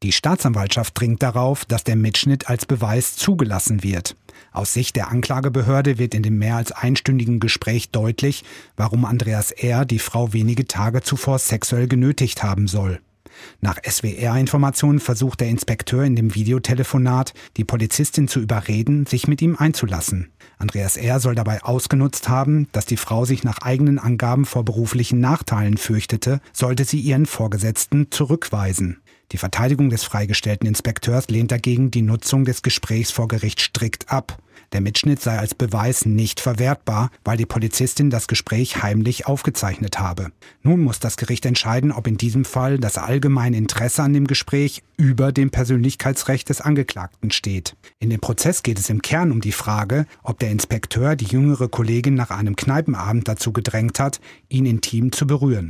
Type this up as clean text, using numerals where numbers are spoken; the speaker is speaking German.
Die Staatsanwaltschaft dringt darauf, dass der Mitschnitt als Beweis zugelassen wird. Aus Sicht der Anklagebehörde wird in dem mehr als einstündigen Gespräch deutlich, warum Andreas R. die Frau wenige Tage zuvor sexuell genötigt haben soll. Nach SWR-Informationen versucht der Inspekteur in dem Videotelefonat, die Polizistin zu überreden, sich mit ihm einzulassen. Andreas R. soll dabei ausgenutzt haben, dass die Frau sich nach eigenen Angaben vor beruflichen Nachteilen fürchtete, sollte sie ihren Vorgesetzten zurückweisen. Die Verteidigung des freigestellten Inspekteurs lehnt dagegen die Nutzung des Gesprächs vor Gericht strikt ab. Der Mitschnitt sei als Beweis nicht verwertbar, weil die Polizistin das Gespräch heimlich aufgezeichnet habe. Nun muss das Gericht entscheiden, ob in diesem Fall das allgemeine Interesse an dem Gespräch über dem Persönlichkeitsrecht des Angeklagten steht. In dem Prozess geht es im Kern um die Frage, ob der Inspekteur die jüngere Kollegin nach einem Kneipenabend dazu gedrängt hat, ihn intim zu berühren.